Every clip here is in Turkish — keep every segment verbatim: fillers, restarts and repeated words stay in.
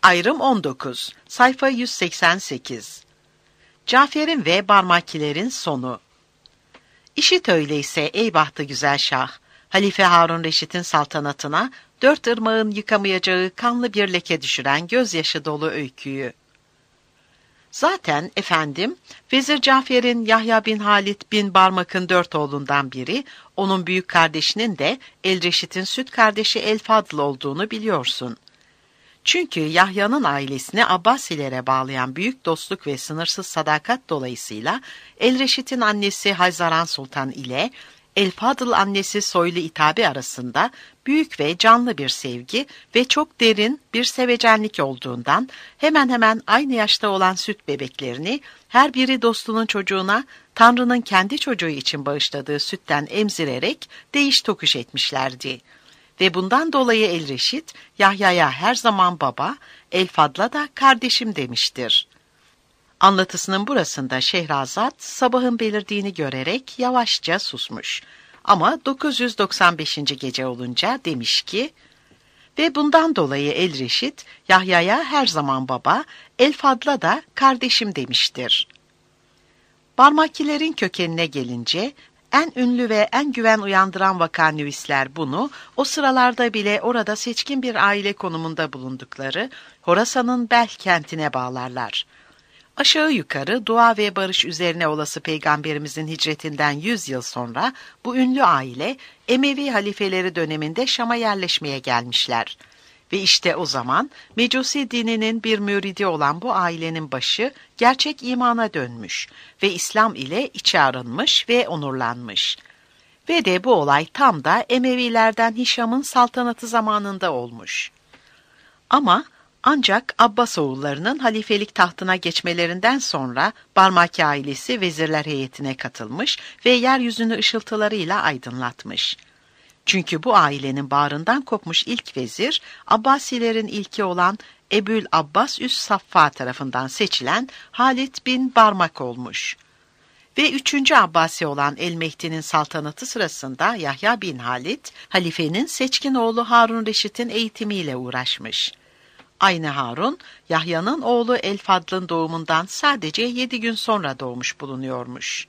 Ayrım on dokuz, sayfa yüz seksen sekiz. Cafer'in ve Barmakilerin sonu. İşit öyleyse ey bahtı güzel şah, Halife Harun Reşit'in saltanatına dört ırmağın yıkamayacağı kanlı bir leke düşüren gözyaşı dolu öyküyü. Zaten efendim, Vezir Cafer'in Yahya bin Halit bin Barmak'ın dört oğlundan biri, onun büyük kardeşinin de El-Reşit'in süt kardeşi El-Fadıl olduğunu biliyorsun. Çünkü Yahya'nın ailesini Abbasilere bağlayan büyük dostluk ve sınırsız sadakat dolayısıyla El-Reşit'in annesi Hayzaran Sultan ile El-Fadıl annesi Soylu İtabi arasında büyük ve canlı bir sevgi ve çok derin bir sevecenlik olduğundan hemen hemen aynı yaşta olan süt bebeklerini her biri dostunun çocuğuna Tanrı'nın kendi çocuğu için bağışladığı sütten emzirerek değiş tokuş etmişlerdi. Ve bundan dolayı El-Reşit, Yahya'ya her zaman baba, El-Fadıl'a da kardeşim demiştir. Anlatısının burasında Şehrazat, sabahın belirdiğini görerek yavaşça susmuş. Ama dokuz yüz doksan beşinci gece olunca demiş ki, ve bundan dolayı El-Reşit, Yahya'ya her zaman baba, El-Fadıl'a da kardeşim demiştir. Barmakilerin kökenine gelince, en ünlü ve en güven uyandıran vakanüvisler bunu, o sıralarda bile orada seçkin bir aile konumunda bulundukları Horasan'ın Belh kentine bağlarlar. Aşağı yukarı dua ve barış üzerine olası Peygamberimizin hicretinden yüz yıl sonra bu ünlü aile Emevi halifeleri döneminde Şam'a yerleşmeye gelmişler. Ve işte o zaman Mecusi dininin bir müridi olan bu ailenin başı gerçek imana dönmüş ve İslam ile içe arınmış ve onurlanmış. Ve de bu olay tam da Emevilerden Hişam'ın saltanatı zamanında olmuş. Ama ancak Abbas oğullarının halifelik tahtına geçmelerinden sonra Barmaki ailesi vezirler heyetine katılmış ve yeryüzünü ışıltılarıyla aydınlatmış. Çünkü bu ailenin bağrından kopmuş ilk vezir, Abbasilerin ilki olan Ebül Abbas Üs Saffa tarafından seçilen Halit bin Barmak olmuş. Ve üçüncü Abbasi olan El-Mehdi'nin saltanatı sırasında Yahya bin Halit, halifenin seçkin oğlu Harun Reşit'in eğitimiyle uğraşmış. Aynı Harun, Yahya'nın oğlu El-Fadıl'ın doğumundan sadece yedi gün sonra doğmuş bulunuyormuş.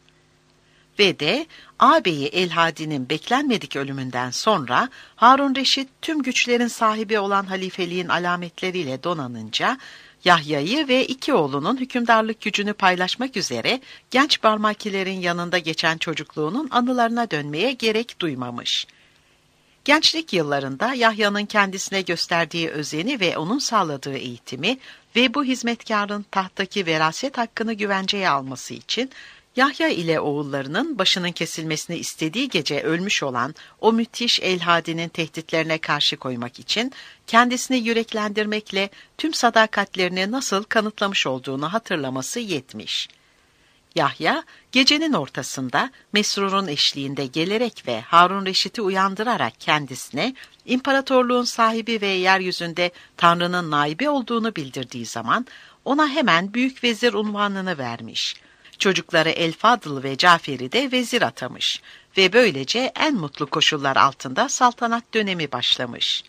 Ve de ağabeyi El-Hadi'nin beklenmedik ölümünden sonra Harun Reşit tüm güçlerin sahibi olan halifeliğin alametleriyle donanınca Yahya'yı ve iki oğlunun hükümdarlık gücünü paylaşmak üzere genç Barmakilerin yanında geçen çocukluğunun anılarına dönmeye gerek duymamış. Gençlik yıllarında Yahya'nın kendisine gösterdiği özeni ve onun sağladığı eğitimi ve bu hizmetkarın tahttaki veraset hakkını güvenceye alması için Yahya ile oğullarının başının kesilmesini istediği gece ölmüş olan o müthiş El-Hadi'nin tehditlerine karşı koymak için kendisini yüreklendirmekle tüm sadakatlerini nasıl kanıtlamış olduğunu hatırlaması yetmiş. Yahya, gecenin ortasında Mesrur'un eşliğinde gelerek ve Harun Reşit'i uyandırarak kendisine imparatorluğun sahibi ve yeryüzünde Tanrı'nın naibi olduğunu bildirdiği zaman ona hemen büyük vezir unvanını vermiş. Çocukları El-Fadıl ve Cafer'i de vezir atamış ve böylece en mutlu koşullar altında saltanat dönemi başlamış.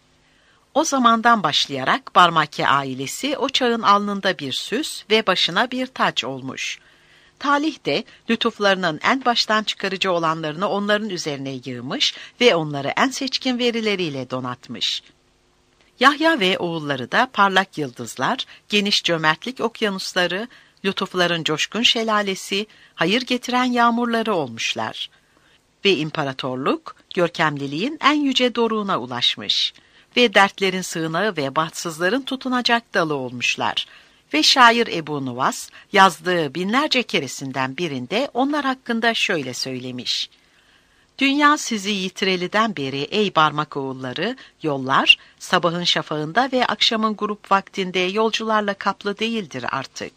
O zamandan başlayarak Barmaki ailesi o çağın alnında bir süs ve başına bir taç olmuş. Talih de lütuflarının en baştan çıkarıcı olanlarını onların üzerine yığmış ve onları en seçkin verileriyle donatmış. Yahya ve oğulları da parlak yıldızlar, geniş cömertlik okyanusları, lütufların coşkun şelalesi, hayır getiren yağmurları olmuşlar. Ve imparatorluk, görkemliliğin en yüce doruğuna ulaşmış. Ve dertlerin sığınağı ve bahtsızların tutunacak dalı olmuşlar. Ve şair Ebu Nuvas, yazdığı binlerce keresinden birinde onlar hakkında şöyle söylemiş. Dünya sizi yitireliden beri ey Barmak oğulları, yollar, sabahın şafağında ve akşamın grup vaktinde yolcularla kaplı değildir artık.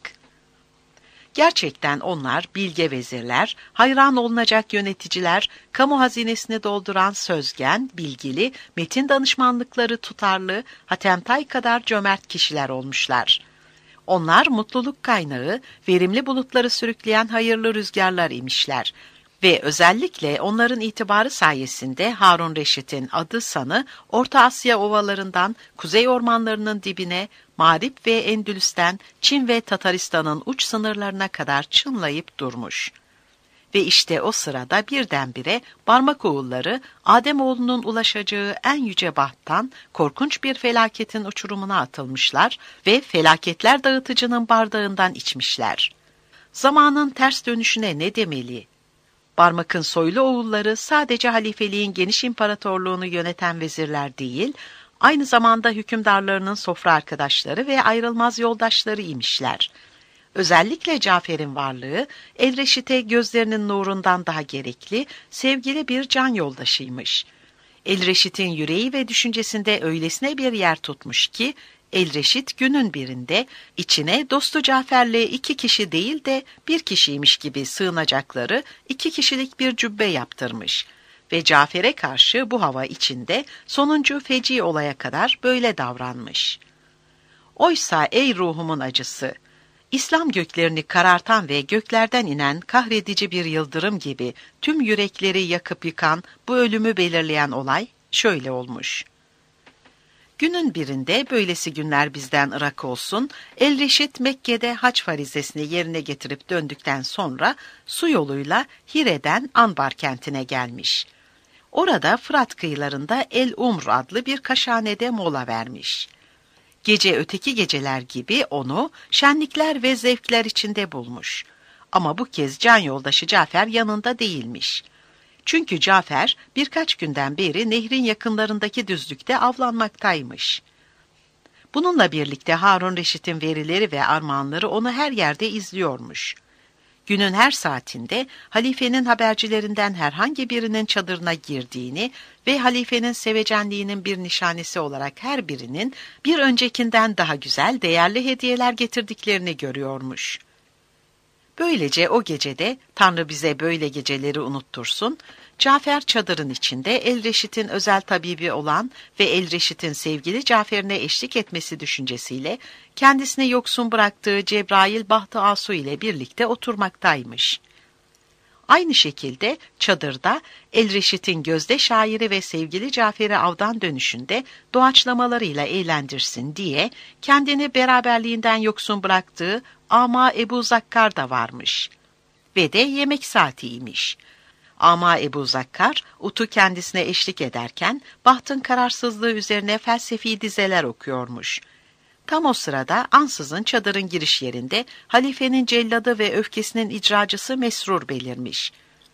Gerçekten onlar bilge vezirler, hayran olunacak yöneticiler, kamu hazinesini dolduran sözgen, bilgili, metin danışmanlıkları tutarlı, Hatemtay kadar cömert kişiler olmuşlar. Onlar mutluluk kaynağı, verimli bulutları sürükleyen hayırlı rüzgarlar imişler. Ve özellikle onların itibarı sayesinde Harun Reşit'in adı sanı Orta Asya ovalarından kuzey ormanlarının dibine, Mağrip ve Endülüs'ten Çin ve Tataristan'ın uç sınırlarına kadar çınlayıp durmuş. Ve işte o sırada birdenbire Barmakoğulları Ademoğlunun ulaşacağı en yüce bahttan korkunç bir felaketin uçurumuna atılmışlar ve felaketler dağıtıcının bardağından içmişler. Zamanın ters dönüşüne ne demeli? Barmak'ın soylu oğulları sadece halifeliğin geniş imparatorluğunu yöneten vezirler değil, aynı zamanda hükümdarlarının sofra arkadaşları ve ayrılmaz yoldaşları imişler. Özellikle Cafer'in varlığı, Elreşit'e gözlerinin nurundan daha gerekli, sevgili bir can yoldaşıymış. Elreşit'in yüreği ve düşüncesinde öylesine bir yer tutmuş ki, Elreşit günün birinde içine dostu Cafer'le iki kişi değil de bir kişiymiş gibi sığınacakları iki kişilik bir cübbe yaptırmış. Ve Cafer'e karşı bu hava içinde sonuncu feci olaya kadar böyle davranmış. Oysa ey ruhumun acısı! İslam göklerini karartan ve göklerden inen kahredici bir yıldırım gibi tüm yürekleri yakıp yıkan bu ölümü belirleyen olay şöyle olmuş. Günün birinde böylesi günler bizden ırak olsun, Elreşit Mekke'de hac farizesini yerine getirip döndükten sonra su yoluyla Hire'den Anbar kentine gelmiş. Orada Fırat kıyılarında El-Umr adlı bir kaşhanede mola vermiş. Gece öteki geceler gibi onu şenlikler ve zevkler içinde bulmuş. Ama bu kez can yoldaşı Cafer yanında değilmiş. Çünkü Cafer birkaç günden beri nehrin yakınlarındaki düzlükte avlanmaktaymış. Bununla birlikte Harun Reşit'in verileri ve armağanları onu her yerde izliyormuş. Günün her saatinde halifenin habercilerinden herhangi birinin çadırına girdiğini ve halifenin sevecenliğinin bir nişanesi olarak her birinin bir öncekinden daha güzel, değerli hediyeler getirdiklerini görüyormuş. Böylece o gecede, Tanrı bize böyle geceleri unuttursun, Cafer çadırın içinde Elreşit'in özel tabibi olan ve Elreşit'in sevgili Cafer'ine eşlik etmesi düşüncesiyle kendisini yoksun bıraktığı Cebrail Bahtı Asu ile birlikte oturmaktaymış. Aynı şekilde çadırda Elreşit'in gözde şairi ve sevgili Cafer'i avdan dönüşünde doğaçlamalarıyla eğlendirsin diye kendini beraberliğinden yoksun bıraktığı Ama Ebu Zakkar da varmış. Ve de yemek saatiymiş. Ama Ebu Zakkar, Ut'u kendisine eşlik ederken bahtın kararsızlığı üzerine felsefi dizeler okuyormuş. Tam o sırada ansızın çadırın giriş yerinde halifenin celladı ve öfkesinin icracısı Mesrur belirmiş.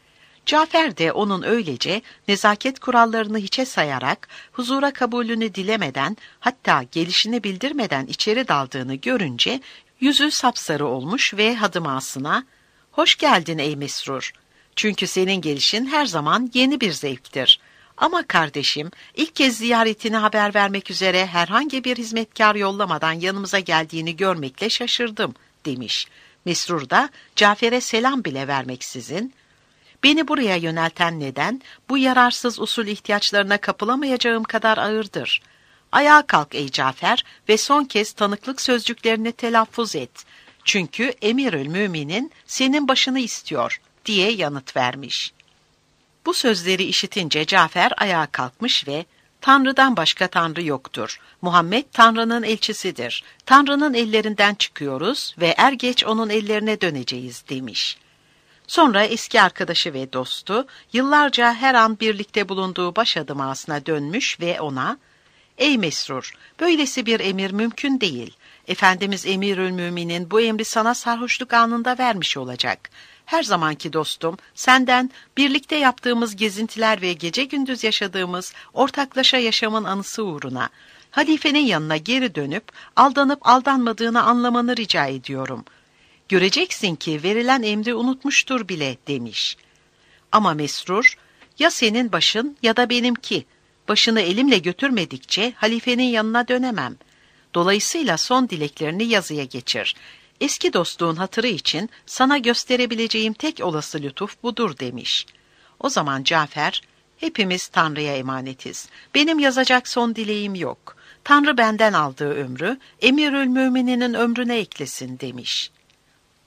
Cafer de onun öylece nezaket kurallarını hiçe sayarak huzura kabulünü dilemeden hatta gelişini bildirmeden içeri daldığını görünce yüzü sapsarı olmuş ve hadımasına "Hoş geldin ey Mesrur. Çünkü senin gelişin her zaman yeni bir zevktir. Ama kardeşim, ilk kez ziyaretini haber vermek üzere herhangi bir hizmetkar yollamadan yanımıza geldiğini görmekle şaşırdım," demiş. Mesrur da Cafer'e selam bile vermeksizin, "Beni buraya yönelten neden bu yararsız usul ihtiyaçlarına kapılamayacağım kadar ağırdır. Ayağa kalk ey Cafer ve son kez tanıklık sözcüklerini telaffuz et. Çünkü Emirül Müminin senin başını istiyor," diye yanıt vermiş. Bu sözleri işitince Cafer ayağa kalkmış ve "Tanrı'dan başka Tanrı yoktur. Muhammed Tanrı'nın elçisidir. Tanrı'nın ellerinden çıkıyoruz ve er geç onun ellerine döneceğiz," demiş. Sonra eski arkadaşı ve dostu yıllarca her an birlikte bulunduğu başadımasına dönmüş ve ona "Ey Mesrur, böylesi bir emir mümkün değil. Efendimiz Emirül Müminin bu emri sana sarhoşluk anında vermiş olacak. Her zamanki dostum, senden birlikte yaptığımız gezintiler ve gece gündüz yaşadığımız ortaklaşa yaşamın anısı uğruna halifenin yanına geri dönüp aldanıp aldanmadığını anlamanı rica ediyorum. Göreceksin ki verilen emri unutmuştur bile," demiş. Ama Mesrur, "Ya senin başın ya da benimki. Başını elimle götürmedikçe halifenin yanına dönemem. Dolayısıyla son dileklerini yazıya geçir. Eski dostluğun hatırı için sana gösterebileceğim tek olası lütuf budur," demiş. O zaman Cafer, "Hepimiz Tanrı'ya emanetiz. Benim yazacak son dileğim yok. Tanrı benden aldığı ömrü Emirül Mümininin ömrüne eklesin," demiş.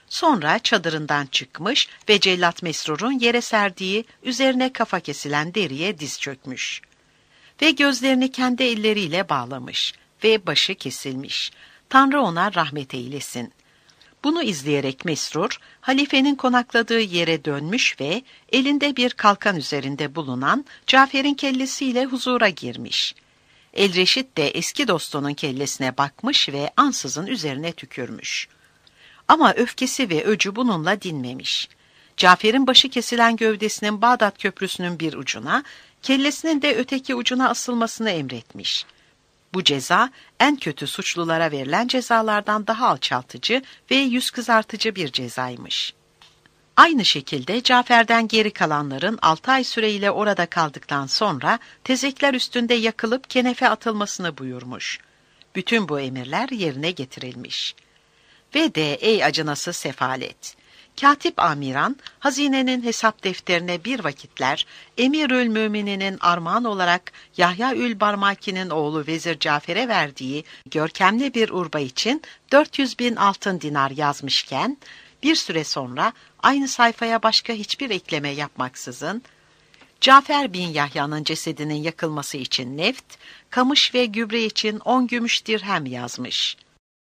Sonra çadırından çıkmış ve cellat Mesrur'un yere serdiği, üzerine kafa kesilen deriye diz çökmüş. Ve gözlerini kendi elleriyle bağlamış ve başı kesilmiş. Tanrı ona rahmet eylesin. Bunu izleyerek Mesrur, halifenin konakladığı yere dönmüş ve elinde bir kalkan üzerinde bulunan Cafer'in kellesiyle huzura girmiş. Elreşit de eski dostunun kellesine bakmış ve ansızın üzerine tükürmüş. Ama öfkesi ve öcü bununla dinmemiş. Cafer'in başı kesilen gövdesinin Bağdat Köprüsü'nün bir ucuna, kellesinin de öteki ucuna asılmasını emretmiş. Bu ceza en kötü suçlulara verilen cezalardan daha alçaltıcı ve yüz kızartıcı bir cezaymış. Aynı şekilde Cafer'den geri kalanların altı ay süreyle orada kaldıktan sonra tezekler üstünde yakılıp kenefe atılmasını buyurmuş. Bütün bu emirler yerine getirilmiş. Ve de ey acınası sefalet! Katip amiran, hazinenin hesap defterine bir vakitler Emirül Mümininin armağan olarak Yahya-ül Barmaki'nin oğlu Vezir Cafer'e verdiği görkemli bir urba için dört yüz bin altın dinar yazmışken, bir süre sonra aynı sayfaya başka hiçbir ekleme yapmaksızın, Cafer bin Yahya'nın cesedinin yakılması için neft, kamış ve gübre için on gümüş dirhem yazmış.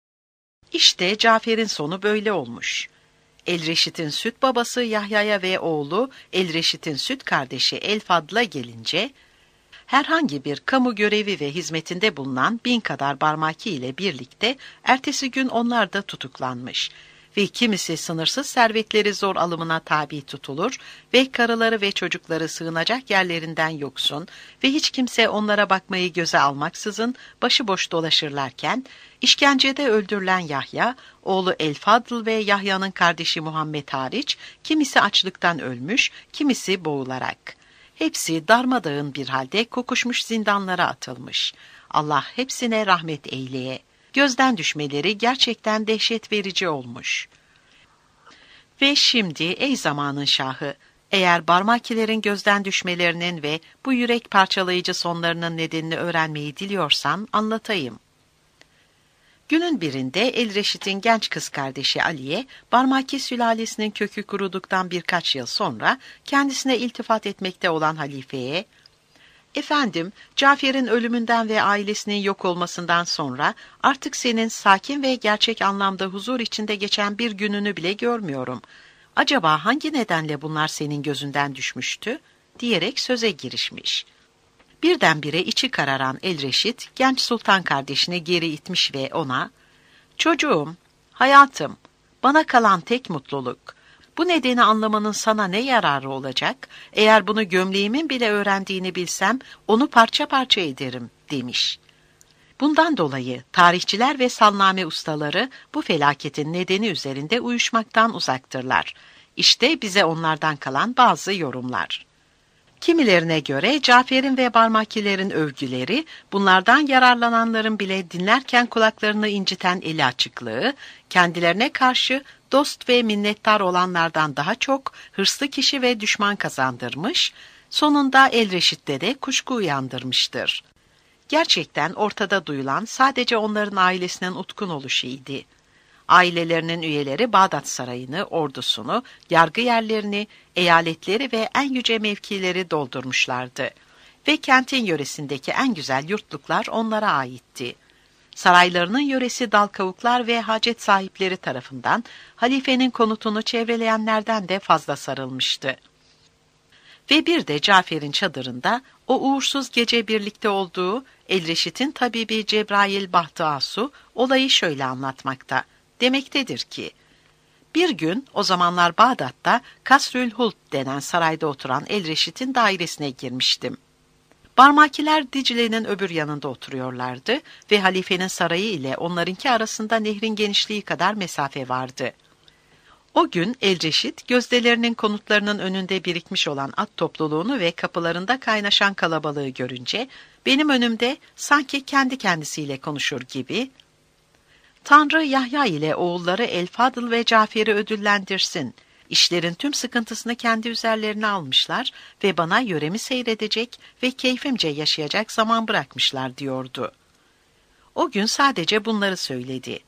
İşte Cafer'in sonu böyle olmuş. Elreşit'in süt babası Yahya'ya ve oğlu Elreşit'in süt kardeşi El-Fadl'a gelince, herhangi bir kamu görevi ve hizmetinde bulunan bin kadar Barmaki ile birlikte ertesi gün onlar da tutuklanmış ve kimisi sınırsız servetleri zor alımına tabi tutulur ve karıları ve çocukları sığınacak yerlerinden yoksun ve hiç kimse onlara bakmayı göze almaksızın başıboş dolaşırlarken, işkencede öldürülen Yahya, oğlu El-Fadl ve Yahya'nın kardeşi Muhammed hariç, kimisi açlıktan ölmüş, kimisi boğularak. Hepsi darmadağın bir halde kokuşmuş zindanlara atılmış. Allah hepsine rahmet eyleye. Gözden düşmeleri gerçekten dehşet verici olmuş. Ve şimdi ey zamanın şahı, eğer Barmakilerin gözden düşmelerinin ve bu yürek parçalayıcı sonlarının nedenini öğrenmeyi diliyorsan anlatayım. Günün birinde Elreşit'in genç kız kardeşi Aliye, Barmaki sülalesinin kökü kuruduktan birkaç yıl sonra kendisine iltifat etmekte olan halifeye, "Efendim, Cafer'in ölümünden ve ailesinin yok olmasından sonra artık senin sakin ve gerçek anlamda huzur içinde geçen bir gününü bile görmüyorum. Acaba hangi nedenle bunlar senin gözünden düşmüştü?" diyerek söze girişmiş. Birdenbire içi kararan Elreşit, genç sultan kardeşini geri itmiş ve ona, "Çocuğum, hayatım, bana kalan tek mutluluk. Bu nedeni anlamanın sana ne yararı olacak? Eğer bunu gömleğimin bile öğrendiğini bilsem, onu parça parça ederim," demiş. Bundan dolayı tarihçiler ve salname ustaları bu felaketin nedeni üzerinde uyuşmaktan uzaktırlar. İşte bize onlardan kalan bazı yorumlar. Kimilerine göre Cafer'in ve Barmakilerin övgüleri, bunlardan yararlananların bile dinlerken kulaklarını inciten eli açıklığı, kendilerine karşı dost ve minnettar olanlardan daha çok hırslı kişi ve düşman kazandırmış, sonunda Elreşit'te de kuşku uyandırmıştır. Gerçekten ortada duyulan sadece onların ailesinin utkun oluşuydu. Ailelerinin üyeleri Bağdat Sarayı'nı, ordusunu, yargı yerlerini, eyaletleri ve en yüce mevkileri doldurmuşlardı. Ve kentin yöresindeki en güzel yurtluklar onlara aitti. Saraylarının yöresi dal kavuklar ve hacet sahipleri tarafından halifenin konutunu çevreleyenlerden de fazla sarılmıştı. Ve bir de Cafer'in çadırında o uğursuz gece birlikte olduğu Elreşit'in tabibi Cebrail Bahtı Asu olayı şöyle anlatmakta. Demektedir ki, bir gün o zamanlar Bağdat'ta Kasrül Hult denen sarayda oturan Elreşit'in dairesine girmiştim. Barmakiler Dicle'nin öbür yanında oturuyorlardı ve halifenin sarayı ile onlarınki arasında nehrin genişliği kadar mesafe vardı. O gün Elreşit, gözdelerinin konutlarının önünde birikmiş olan at topluluğunu ve kapılarında kaynaşan kalabalığı görünce, benim önümde sanki kendi kendisiyle konuşur gibi, "Tanrı Yahya ile oğulları El-Fadıl ve Cafer'i ödüllendirsin. İşlerin tüm sıkıntısını kendi üzerlerine almışlar ve bana yöremi seyredecek ve keyfimce yaşayacak zaman bırakmışlar," diyordu. O gün sadece bunları söyledi.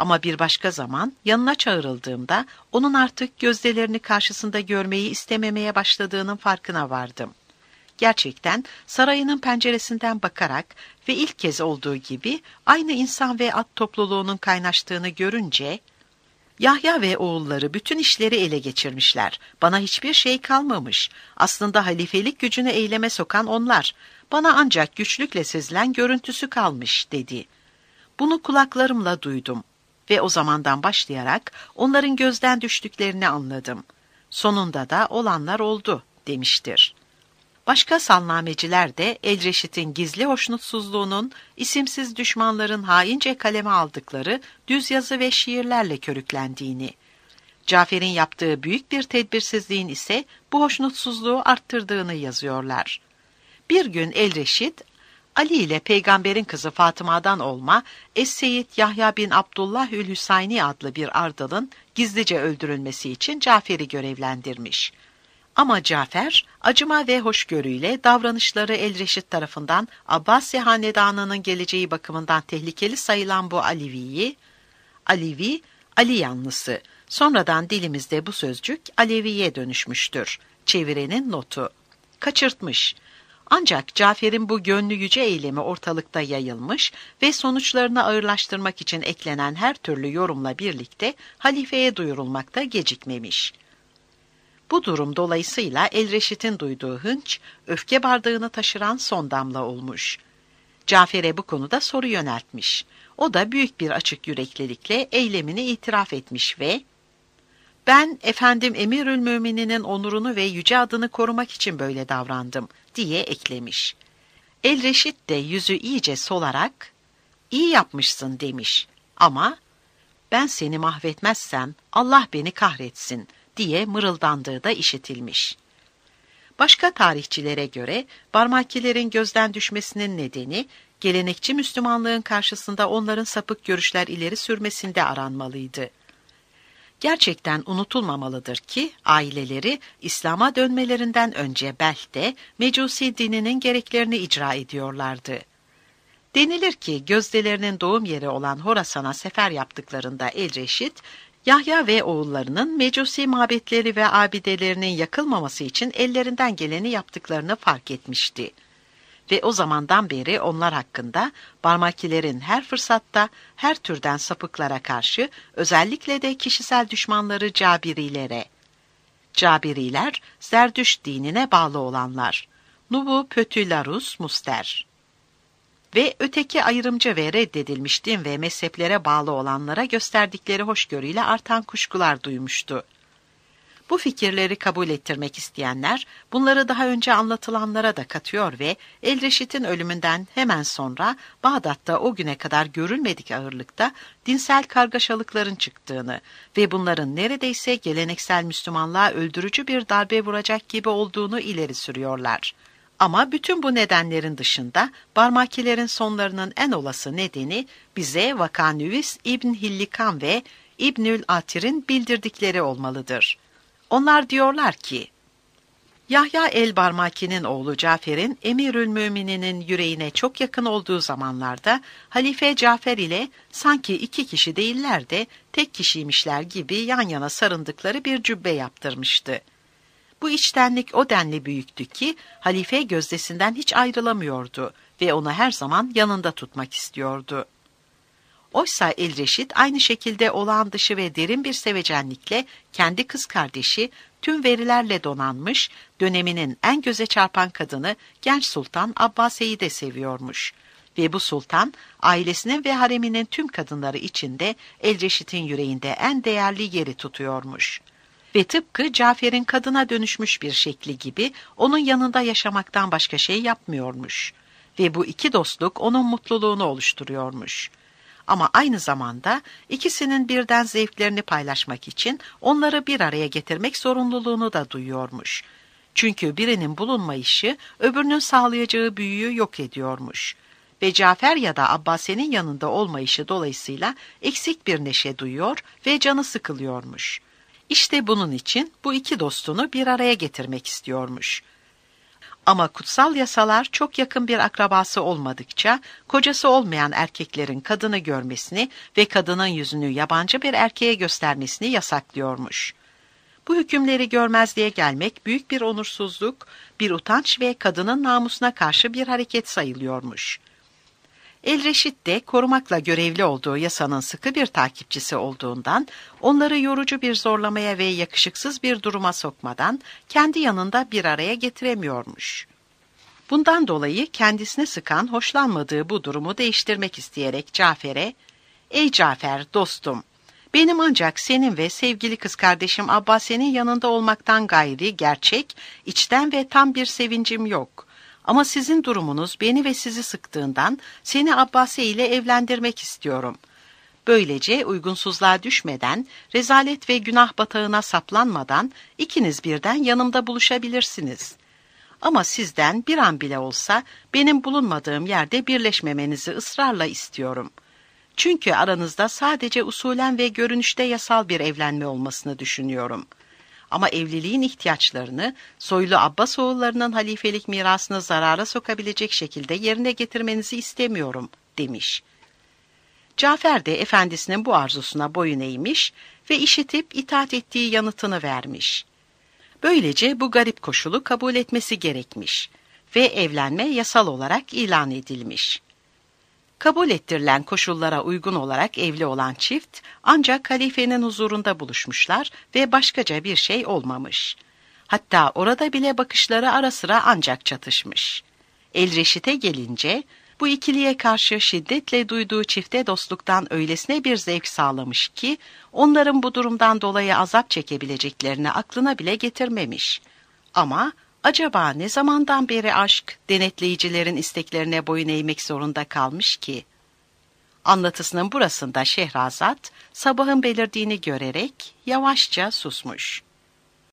Ama bir başka zaman yanına çağrıldığımda onun artık gözdelerini karşısında görmeyi istememeye başladığının farkına vardım. Gerçekten sarayının penceresinden bakarak ve ilk kez olduğu gibi aynı insan ve at topluluğunun kaynaştığını görünce, Yahya ve oğulları bütün işleri ele geçirmişler. Bana hiçbir şey kalmamış. Aslında halifelik gücünü eyleme sokan onlar. Bana ancak güçlükle sezilen görüntüsü kalmış, dedi. Bunu kulaklarımla duydum ve o zamandan başlayarak onların gözden düştüklerini anladım. Sonunda da olanlar oldu, demiştir. Başka salnameciler de Elreşit'in gizli hoşnutsuzluğunun isimsiz düşmanların haince kaleme aldıkları düz yazı ve şiirlerle körüklendiğini, Cafer'in yaptığı büyük bir tedbirsizliğin ise bu hoşnutsuzluğu arttırdığını yazıyorlar. Bir gün Elreşit, Ali ile peygamberin kızı Fatıma'dan olma Es-Seyyid Yahya bin Abdullah ül-Hüsayni adlı bir ardalın gizlice öldürülmesi için Cafer'i görevlendirmiş. Ama Cafer, acıma ve hoşgörüyle davranışları Elreşit tarafından Abbasi hanedanının geleceği bakımından tehlikeli sayılan bu Alevi'yi, Alevi, Ali yanlısı, sonradan dilimizde bu sözcük Alevi'ye dönüşmüştür. Çevirenin notu. Kaçırtmış. Ancak Cafer'in bu gönlü yüce eylemi ortalıkta yayılmış ve sonuçlarını ağırlaştırmak için eklenen her türlü yorumla birlikte halifeye duyurulmakta gecikmemiş. Bu durum dolayısıyla Elreşit'in duyduğu hınç, öfke bardağını taşıran son damla olmuş. Cafer'e bu konuda soru yöneltmiş. O da büyük bir açık yüreklilikle eylemini itiraf etmiş ve "Ben efendim Emirülmümininin onurunu ve yüce adını korumak için böyle davrandım," diye eklemiş. Elreşit de yüzü iyice solarak, "İyi yapmışsın," demiş. Ama "Ben seni mahvetmezsem Allah beni kahretsin," diye mırıldandığı da işitilmiş. Başka tarihçilere göre Barmakilerin gözden düşmesinin nedeni, gelenekçi Müslümanlığın karşısında onların sapık görüşler ileri sürmesinde aranmalıydı. Gerçekten unutulmamalıdır ki aileleri İslam'a dönmelerinden önce Belh'te Mecusi dininin gereklerini icra ediyorlardı. Denilir ki gözdelerinin doğum yeri olan Horasan'a sefer yaptıklarında Elreşit, Yahya ve oğullarının Mecusi mabetleri ve abidelerinin yakılmaması için ellerinden geleni yaptıklarını fark etmişti. Ve o zamandan beri onlar hakkında Barmakilerin her fırsatta her türden sapıklara karşı, özellikle de kişisel düşmanları Cabirilere, Cabiriler, Zerdüşt dinine bağlı olanlar, Nubu Pötülarus Muster ve öteki ayrımcı ve reddedilmiş din ve mezheplere bağlı olanlara gösterdikleri hoşgörüyle artan kuşkular duymuştu. Bu fikirleri kabul ettirmek isteyenler, bunları daha önce anlatılanlara da katıyor ve Elreşit'in ölümünden hemen sonra Bağdat'ta o güne kadar görülmedik ağırlıkta dinsel kargaşalıkların çıktığını ve bunların neredeyse geleneksel Müslümanlığa öldürücü bir darbe vuracak gibi olduğunu ileri sürüyorlar. Ama bütün bu nedenlerin dışında Barmakilerin sonlarının en olası nedeni bize Vakanüvis İbn Hillikan ve İbnül Atir'in bildirdikleri olmalıdır. Onlar diyorlar ki, Yahya el-Barmaki'nin oğlu Cafer'in Emirülmümininin yüreğine çok yakın olduğu zamanlarda Halife Cafer ile sanki iki kişi değiller de tek kişiymişler gibi yan yana sarındıkları bir cübbe yaptırmıştı. Bu içtenlik o denli büyüktü ki halife gözdesinden hiç ayrılamıyordu ve onu her zaman yanında tutmak istiyordu. Oysa Elreşit aynı şekilde olağan dışı ve derin bir sevecenlikle kendi kız kardeşi, tüm verilerle donanmış, döneminin en göze çarpan kadını genç Sultan Abbase'yi de seviyormuş. Ve bu sultan, ailesinin ve hareminin tüm kadınları içinde Elreşit'in yüreğinde en değerli yeri tutuyormuş. Ve tıpkı Cafer'in kadına dönüşmüş bir şekli gibi onun yanında yaşamaktan başka şey yapmıyormuş. Ve bu iki dostluk onun mutluluğunu oluşturuyormuş. Ama aynı zamanda ikisinin birden zevklerini paylaşmak için onları bir araya getirmek zorunluluğunu da duyuyormuş. Çünkü birinin bulunmayışı öbürünün sağlayacağı büyüyü yok ediyormuş. Ve Cafer ya da Abbase'nin yanında olmayışı dolayısıyla eksik bir neşe duyuyor ve canı sıkılıyormuş. İşte bunun için bu iki dostunu bir araya getirmek istiyormuş. Ama kutsal yasalar çok yakın bir akrabası olmadıkça kocası olmayan erkeklerin kadını görmesini ve kadının yüzünü yabancı bir erkeğe göstermesini yasaklıyormuş. Bu hükümleri görmezliğe gelmek büyük bir onursuzluk, bir utanç ve kadının namusuna karşı bir hareket sayılıyormuş. El-Reşit de korumakla görevli olduğu yasanın sıkı bir takipçisi olduğundan, onları yorucu bir zorlamaya ve yakışıksız bir duruma sokmadan kendi yanında bir araya getiremiyormuş. Bundan dolayı kendisini sıkan, hoşlanmadığı bu durumu değiştirmek isteyerek Cafer'e, "Ey Cafer, dostum, benim ancak senin ve sevgili kız kardeşim Abbase'nin yanında olmaktan gayri gerçek, içten ve tam bir sevincim yok. Ama sizin durumunuz beni ve sizi sıktığından seni Abbase ile evlendirmek istiyorum. Böylece uygunsuzluğa düşmeden, rezalet ve günah batağına saplanmadan ikiniz birden yanımda buluşabilirsiniz. Ama sizden bir an bile olsa benim bulunmadığım yerde birleşmemenizi ısrarla istiyorum. Çünkü aranızda sadece usulen ve görünüşte yasal bir evlenme olmasını düşünüyorum. Ama evliliğin ihtiyaçlarını, soylu Abbas oğullarının halifelik mirasını zarara sokabilecek şekilde yerine getirmenizi istemiyorum," demiş. Cafer de efendisinin bu arzusuna boyun eğmiş ve işitip itaat ettiği yanıtını vermiş. Böylece bu garip koşulu kabul etmesi gerekmiş ve evlenme yasal olarak ilan edilmiş. Kabul ettirilen koşullara uygun olarak evli olan çift ancak halifenin huzurunda buluşmuşlar ve başkaca bir şey olmamış. Hatta orada bile bakışları ara sıra ancak çatışmış. El-Reşit'e gelince bu ikiliye karşı şiddetle duyduğu çifte dostluktan öylesine bir zevk sağlamış ki onların bu durumdan dolayı azap çekebileceklerini aklına bile getirmemiş. Ama acaba ne zamandan beri aşk, denetleyicilerin isteklerine boyun eğmek zorunda kalmış ki? Anlatısının burasında Şehrazat, sabahın belirdiğini görerek yavaşça susmuş.